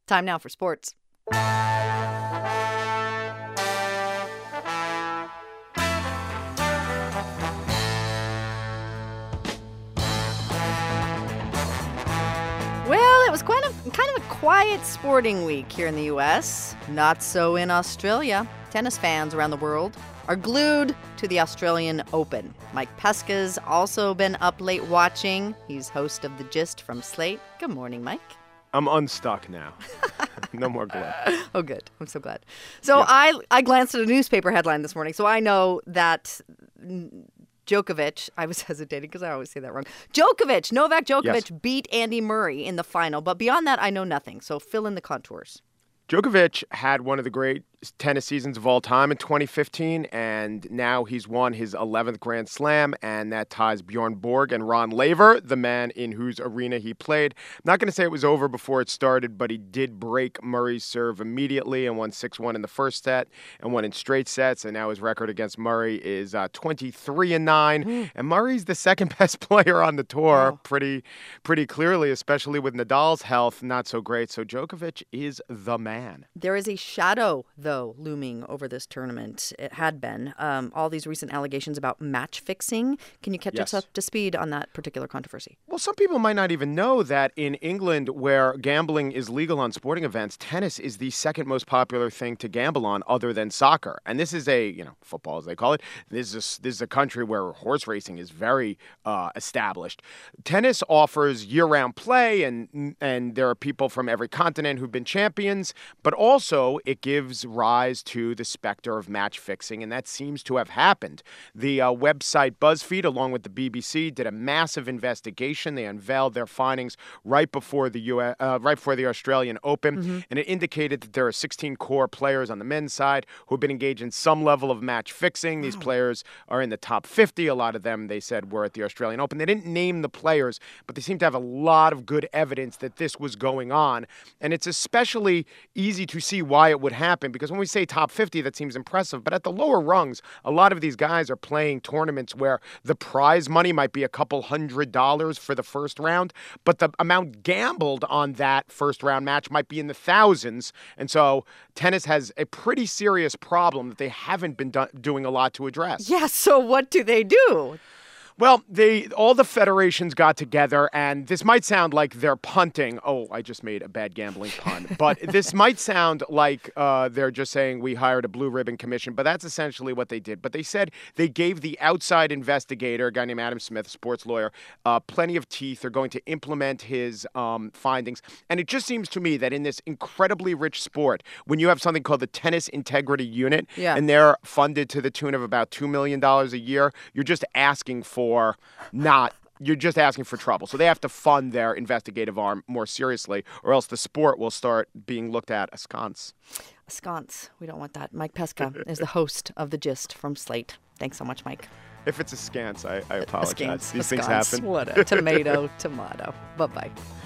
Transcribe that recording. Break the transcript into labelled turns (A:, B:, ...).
A: Time now for sports. Well, it was kind of a quiet sporting week here in the U.S. Not so in Australia. Tennis fans around the world are glued to the Australian Open. Mike Pesca's also been up late watching. He's host of The Gist from Slate. Good morning, Mike.
B: I'm unstuck now. No more glue.
A: Oh, good. I'm so glad. So yeah. I glanced at a newspaper headline this morning, so I know that Djokovic, I was hesitating because I always say that wrong. Novak Djokovic beat Andy Murray in the final. But beyond that, I know nothing. So fill in the contours.
B: Djokovic had one of the great tennis seasons of all time in 2015, and now he's won his 11th Grand Slam, and that ties Bjorn Borg and Ron Laver, the man in whose arena he played. I'm not going to say it was over before it started, but he did break Murray's serve immediately and won 6-1 in the first set and won in straight sets, and now his record against Murray is 23-9, and Murray's the second best player on the tour pretty clearly, especially with Nadal's health not so great, so Djokovic is the man.
A: There is a shadow, though, looming over this tournament. It had been. All these recent allegations about match fixing. Can you catch us up to speed on that particular controversy?
B: Well, some people might not even know that in England, where gambling is legal on sporting events, tennis is the second most popular thing to gamble on other than soccer. And this is football as they call it. This is a country where horse racing is very established. Tennis offers year-round play, and there are people from every continent who've been champions, but also it gives rise to the specter of match fixing, and that seems to have happened. The website BuzzFeed, along with the BBC, did a massive investigation. They unveiled their findings right before the Australian Open, and it indicated that there are 16 core players on the men's side who have been engaged in some level of match fixing. These players are in the top 50. A lot of them, they said, were at the Australian Open. They didn't name the players, but they seem to have a lot of good evidence that this was going on, and it's especially easy to see why it would happen, because when we say top 50, that seems impressive. But at the lower rungs, a lot of these guys are playing tournaments where the prize money might be a couple $100 for the first round, but the amount gambled on that first round match might be in the thousands. And so tennis has a pretty serious problem that they haven't been doing a lot to address.
A: Yeah, so what do they do?
B: Well, all the federations got together, and this might sound like they're punting. Oh, I just made a bad gambling pun. But this might sound like they're just saying we hired a blue ribbon commission, but that's essentially what they did. But they said they gave the outside investigator, a guy named Adam Smith, a sports lawyer, plenty of teeth. They're going to implement his findings. And it just seems to me that in this incredibly rich sport, when you have something called the Tennis Integrity Unit, and they're funded to the tune of about $2 million a year, you're just asking for trouble. So they have to fund their investigative arm more seriously, or else the sport will start being looked at askance.
A: Askance. We don't want that. Mike Pesca is the host of The Gist from Slate. Thanks so much, Mike.
B: If it's askance, I apologize.
A: Askance.
B: These things happen.
A: What a tomato. Bye-bye.